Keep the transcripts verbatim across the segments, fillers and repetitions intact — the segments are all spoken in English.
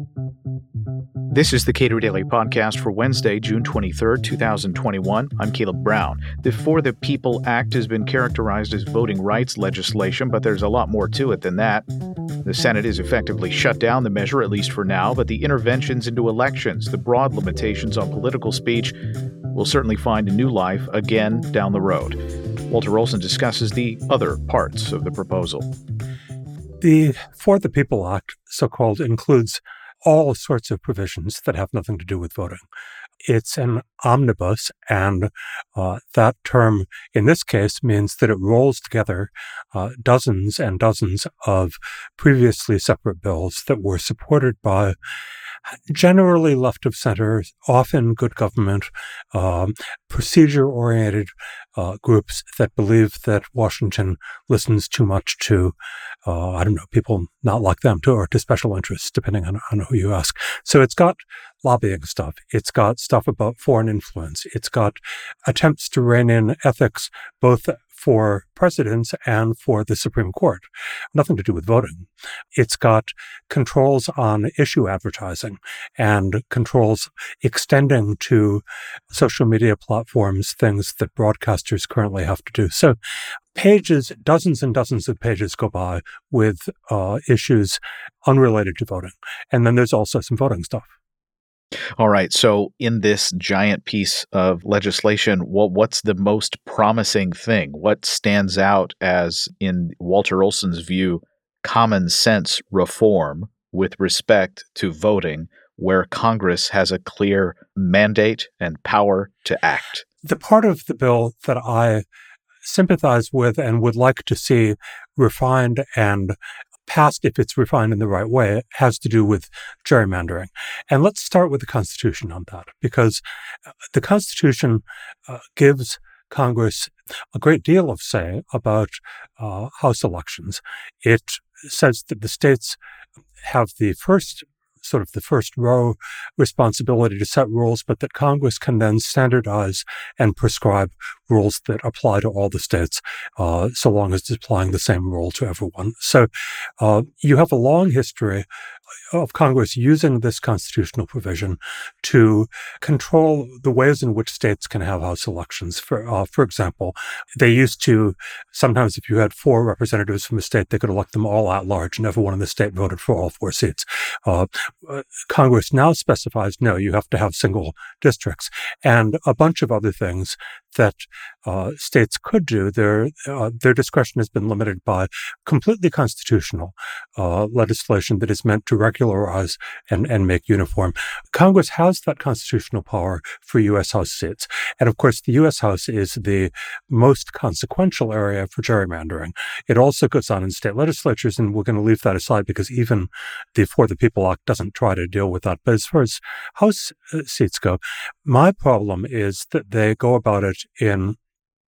This is the Cato Daily Podcast for Wednesday, June twenty-third, twenty twenty-one. I'm Caleb Brown. The For the People Act has been characterized as voting rights legislation, but there's a lot more to it than that. The Senate has effectively shut down the measure, at least for now, but the interventions into elections, the broad limitations on political speech, will certainly find a new life again down the road. Walter Olson discusses the other parts of the proposal. The For the People Act, so-called, includes all sorts of provisions that have nothing to do with voting. It's an omnibus, and uh, that term in this case means that it rolls together uh, dozens and dozens of previously separate bills that were supported by generally left of center, often good government, um, procedure-oriented uh, groups that believe that Washington listens too much to, uh, I don't know, people not like them, to, or to special interests, depending on, on who you ask. So it's got lobbying stuff. It's got stuff about foreign influence. It's got attempts to rein in ethics, both for presidents and for the Supreme Court. Nothing to do with voting. It's got controls on issue advertising and controls extending to social media platforms, things that broadcasters currently have to do. So pages, dozens and dozens of pages go by with uh, issues unrelated to voting. And then there's also some voting stuff. All right. So in this giant piece of legislation, what, what's the most promising thing? What stands out as, in Walter Olson's view, common sense reform with respect to voting, where Congress has a clear mandate and power to act? The part of the bill that I sympathize with and would like to see refined and passed, if it's refined in the right way, has to do with gerrymandering. And let's start with the Constitution on that, because the Constitution uh, gives Congress a great deal of say about uh, House elections. It says that the states have the first sort of the first row responsibility to set rules, but that Congress can then standardize and prescribe rules that apply to all the states, uh, so long as it's applying the same rule to everyone. So uh, you have a long history of Congress using this constitutional provision to control the ways in which states can have House elections. For uh, for example, they used to, sometimes if you had four representatives from a state, they could elect them all at large, and everyone in the state voted for all four seats. Uh, Congress now specifies, no, you have to have single districts, and a bunch of other things that uh, states could do. Their uh, their discretion has been limited by completely constitutional uh, legislation that is meant to regularize and, and make uniform. Congress has that constitutional power for U S House seats. And of course, the U S House is the most consequential area for gerrymandering. It also goes on in state legislatures, and we're going to leave that aside because even the For the People Act doesn't try to deal with that. But as far as House uh, seats go, my problem is that they go about it in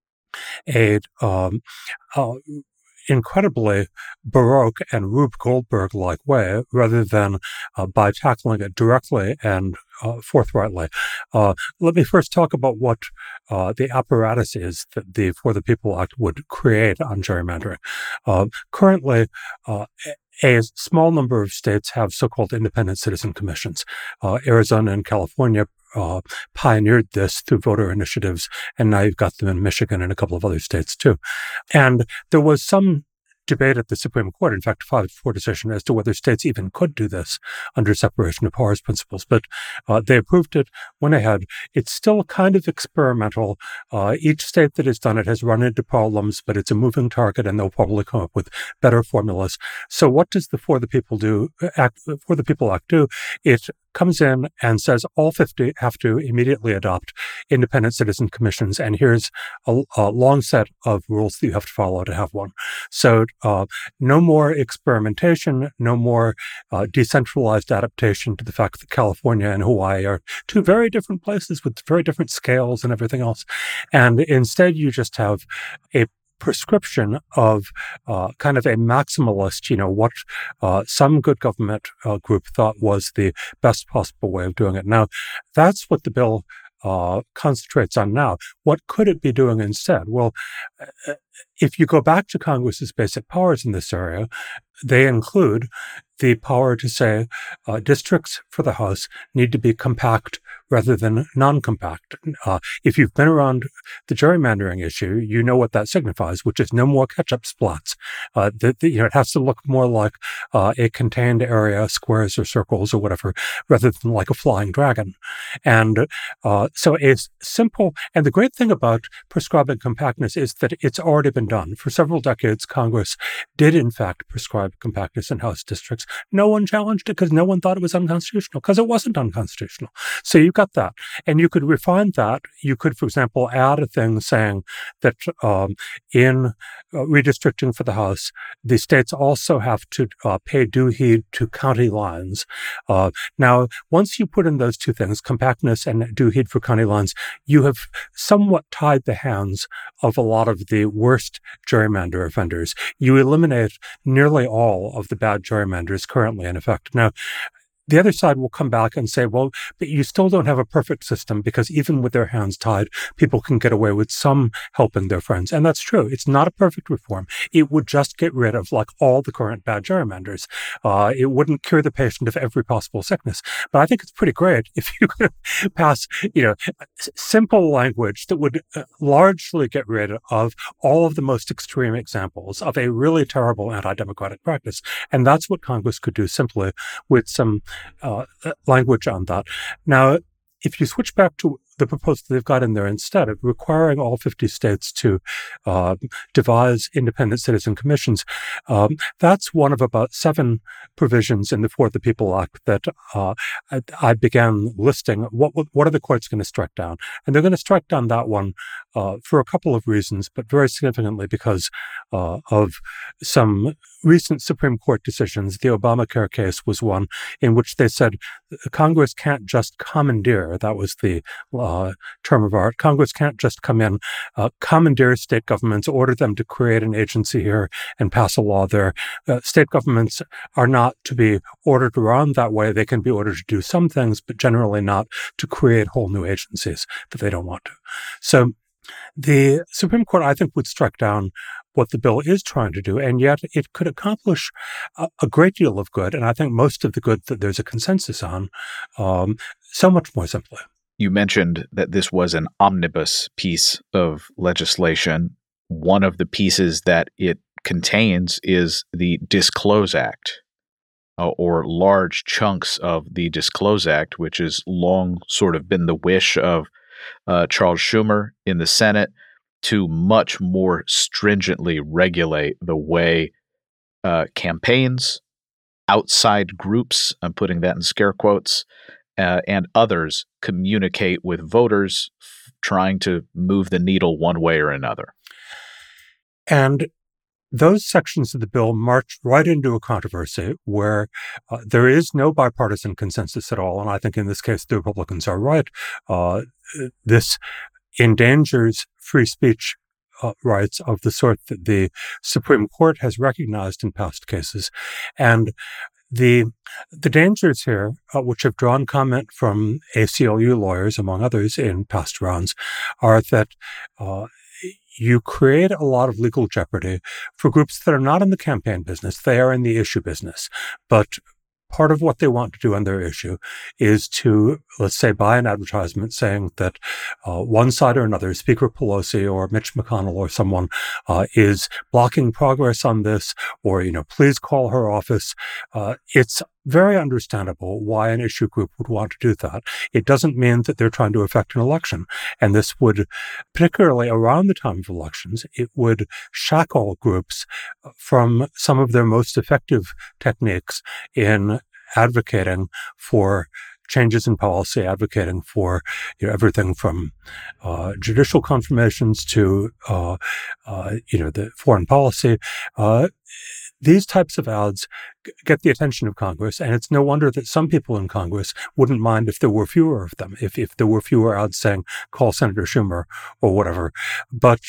a um, uh, incredibly Baroque and Rube Goldberg-like way, rather than uh, by tackling it directly and uh, forthrightly. Uh, let me first talk about what uh, the apparatus is that the For the People Act would create on gerrymandering. Uh, currently, uh, a small number of states have so-called independent citizen commissions. Uh, Arizona and California Uh, pioneered this through voter initiatives, and now you've got them in Michigan and a couple of other states too. And there was some debate at the Supreme Court, in fact, a five to four decision, as to whether states even could do this under separation of powers principles. But uh, they approved it, went ahead. It's still kind of experimental. Uh, each state that has done it has run into problems, but it's a moving target, and they'll probably come up with better formulas. So what does the For the People do? Act, For the People Act do? It comes in and says all fifty have to immediately adopt independent citizen commissions, and here's a, a long set of rules that you have to follow to have one. So uh, no more experimentation, no more uh, decentralized adaptation to the fact that California and Hawaii are two very different places with very different scales and everything else. And instead, you just have a prescription of uh, kind of a maximalist, you know, what uh, some good government uh, group thought was the best possible way of doing it. Now, that's what the bill uh, concentrates on now. What could it be doing instead? Well, if you go back to Congress's basic powers in this area, they include the power to say uh, districts for the House need to be compact rather than non-compact. Uh, if you've been around the gerrymandering issue, you know what that signifies, which is no more ketchup splats. Uh, the, the, you know, it has to look more like uh, a contained area, squares or circles or whatever, rather than like a flying dragon. And uh, so it's simple. And the great thing about prescribing compactness is that it's already been done. For several decades, Congress did, in fact, prescribe compactness in House districts. No one challenged it because no one thought it was unconstitutional, because it wasn't unconstitutional. So you got that. And you could refine that. You could, for example, add a thing saying that um, in uh, redistricting for the House, the states also have to uh, pay due heed to county lines. Uh, now, once you put in those two things, compactness and due heed for county lines, you have somewhat tied the hands of a lot of the worst gerrymander offenders. You eliminate nearly all of the bad gerrymanders currently in effect. Now, the other side will come back and say, well, but you still don't have a perfect system because even with their hands tied, people can get away with some helping their friends. And that's true. It's not a perfect reform. It would just get rid of like all the current bad gerrymanders. Uh, it wouldn't cure the patient of every possible sickness. But I think it's pretty great if you could pass, you know, simple language that would largely get rid of all of the most extreme examples of a really terrible anti-democratic practice. And that's what Congress could do simply with some Uh, language on that. Now, if you switch back to the proposal they've got in there instead of requiring all fifty states to uh, devise independent citizen commissions, um, that's one of about seven provisions in the For the People Act that uh, I, I began listing. What what are the courts going to strike down? And they're going to strike down that one uh, for a couple of reasons, but very significantly because uh, of some recent Supreme Court decisions. The Obamacare case was one in which they said Congress can't just commandeer, that was the uh, term of art, Congress can't just come in, uh, commandeer state governments, order them to create an agency here and pass a law there. Uh, state governments are not to be ordered around that way. They can be ordered to do some things, but generally not to create whole new agencies that they don't want to. So the Supreme Court, I think, would strike down what the bill is trying to do, and yet it could accomplish a, a great deal of good, and I think most of the good that there's a consensus on, um, so much more simply. You mentioned that this was an omnibus piece of legislation. One of the pieces that it contains is the Disclose Act, uh, or large chunks of the Disclose Act, which has long sort of been the wish of uh, Charles Schumer in the Senate, to much more stringently regulate the way uh, campaigns, outside groups, I'm putting that in scare quotes, uh, and others communicate with voters, f- trying to move the needle one way or another. And those sections of the bill march right into a controversy where uh, there is no bipartisan consensus at all. And I think in this case, the Republicans are right. Uh, this endangers free speech uh, rights of the sort that the Supreme Court has recognized in past cases. And the the dangers here, uh, which have drawn comment from A C L U lawyers, among others, in past rounds, are that uh, you create a lot of legal jeopardy for groups that are not in the campaign business. They are in the issue business. But part of what they want to do on their issue is to, let's say, buy an advertisement saying that uh, one side or another, Speaker Pelosi or Mitch McConnell or someone, uh, is blocking progress on this, or, you know, please call her office. Uh, it's very understandable why an issue group would want to do that. It doesn't mean that they're trying to affect an election. And this would, particularly around the time of elections, it would shackle groups from some of their most effective techniques in advocating for changes in policy, advocating for, you know, everything from uh, judicial confirmations to, uh, uh, you know, the foreign policy. Uh, These types of ads get the attention of Congress, and it's no wonder that some people in Congress wouldn't mind if there were fewer of them, if, if there were fewer ads saying, call Senator Schumer or whatever. But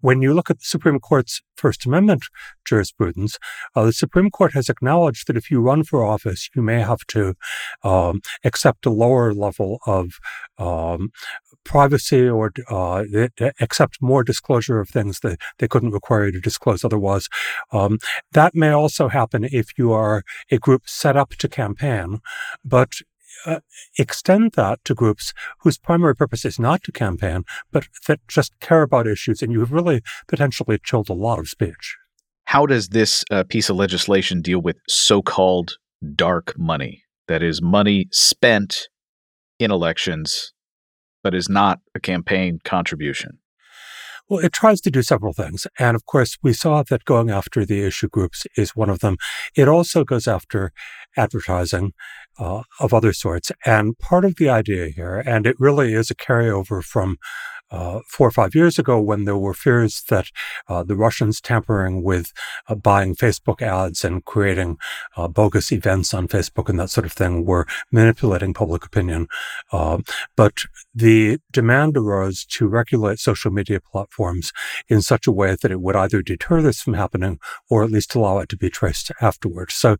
when you look at the Supreme Court's First Amendment jurisprudence, uh, the Supreme Court has acknowledged that if you run for office, you may have to um, accept a lower level of um, privacy or uh, accept more disclosure of things that they couldn't require you to disclose otherwise. Um, that may also happen if you are a group set up to campaign, but Uh, extend that to groups whose primary purpose is not to campaign, but that just care about issues, and you've really potentially chilled a lot of speech. How does this uh, piece of legislation deal with so-called dark money? That is, money spent in elections, but is not a campaign contribution. Well, it tries to do several things. And of course, we saw that going after the issue groups is one of them. It also goes after advertising uh, of other sorts. And part of the idea here, and it really is a carryover from Uh, four or five years ago when there were fears that uh, the Russians tampering with uh, buying Facebook ads and creating uh, bogus events on Facebook and that sort of thing were manipulating public opinion. Uh, but the demand arose to regulate social media platforms in such a way that it would either deter this from happening or at least allow it to be traced afterwards. So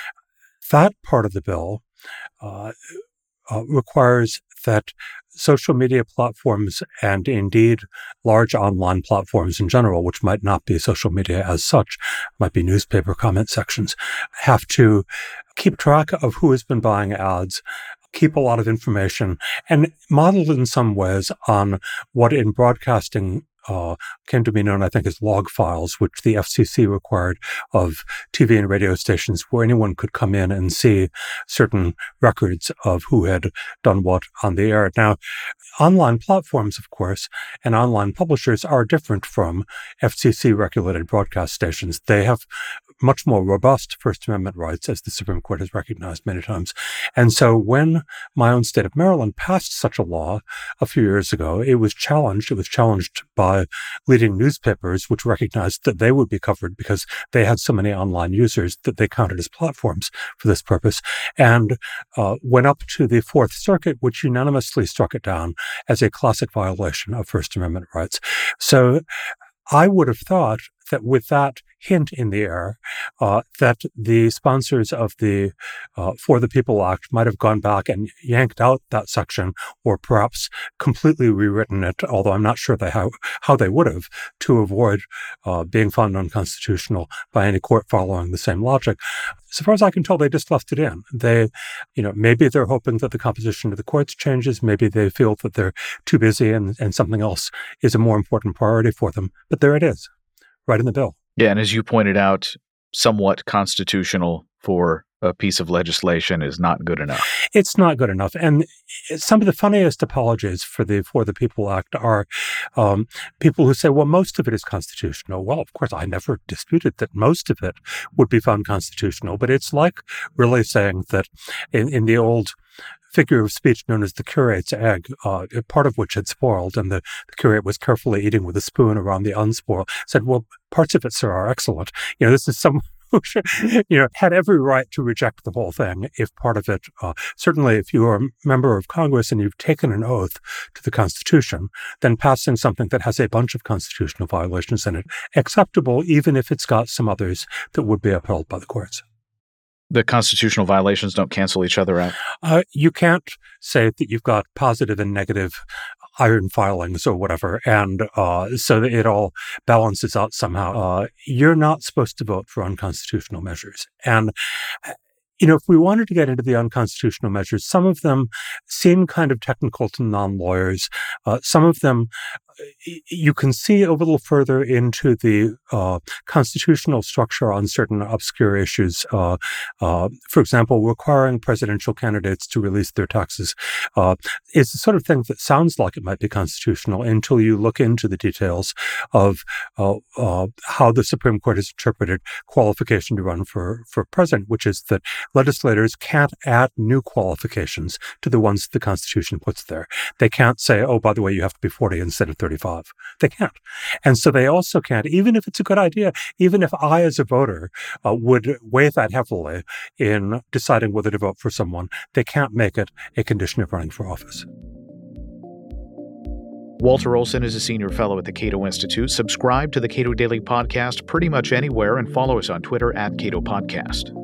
that part of the bill uh, uh, requires that social media platforms and indeed large online platforms in general, which might not be social media as such, might be newspaper comment sections, have to keep track of who has been buying ads, keep a lot of information, and modeled in some ways on what in broadcasting Uh, came to be known, I think, as log files, which the F C C required of T V and radio stations where anyone could come in and see certain records of who had done what on the air. Now, online platforms, of course, and online publishers are different from F C C-regulated broadcast stations. They have much more robust First Amendment rights, as the Supreme Court has recognized many times. And so when my own state of Maryland passed such a law a few years ago, it was challenged. It was challenged by leading newspapers, which recognized that they would be covered because they had so many online users that they counted as platforms for this purpose, and uh, went up to the Fourth Circuit, which unanimously struck it down as a classic violation of First Amendment rights. So I would have thought that with that hint in the air, uh, that the sponsors of the uh, For the People Act might have gone back and yanked out that section, or perhaps completely rewritten it, although I'm not sure they how, how they would have, to avoid uh, being found unconstitutional by any court following the same logic. So far as I can tell, they just left it in. They, you know, maybe they're hoping that the composition of the courts changes. Maybe they feel that they're too busy and, and something else is a more important priority for them. But there it is, right in the bill. Yeah, and as you pointed out, somewhat constitutional for a piece of legislation is not good enough. It's not good enough. And some of the funniest apologies for the For the People Act are um, people who say, well, most of it is constitutional. Well, of course, I never disputed that most of it would be found constitutional. But it's like really saying that in, in the old figure of speech known as the curate's egg, uh, part of which had spoiled, and the, the curate was carefully eating with a spoon around the unspoiled, said, well, parts of it, sir, are excellent. You know, this is some you know, had every right to reject the whole thing if part of it, uh, certainly if you are a member of Congress and you've taken an oath to the Constitution, then passing something that has a bunch of constitutional violations in it, acceptable even if it's got some others that would be upheld by the courts. The constitutional violations don't cancel each other out? Uh, you can't say that you've got positive and negative iron filings or whatever, and uh, so that it all balances out somehow. Uh, you're not supposed to vote for unconstitutional measures. And you know, if we wanted to get into the unconstitutional measures, some of them seem kind of technical to non-lawyers. Uh, some of them you can see a little further into the uh, constitutional structure on certain obscure issues. Uh, uh, for example, requiring presidential candidates to release their taxes uh, is the sort of thing that sounds like it might be constitutional until you look into the details of uh, uh, how the Supreme Court has interpreted qualification to run for, for president, which is that legislators can't add new qualifications to the ones the Constitution puts there. They can't say, oh, by the way, you have to be forty instead of thirty-five. They can't. And so they also can't, even if it's a good idea, even if I as a voter uh, would weigh that heavily in deciding whether to vote for someone, they can't make it a condition of running for office. Walter Olson is a senior fellow at the Cato Institute. Subscribe to the Cato Daily Podcast pretty much anywhere and follow us on Twitter at Cato Podcast.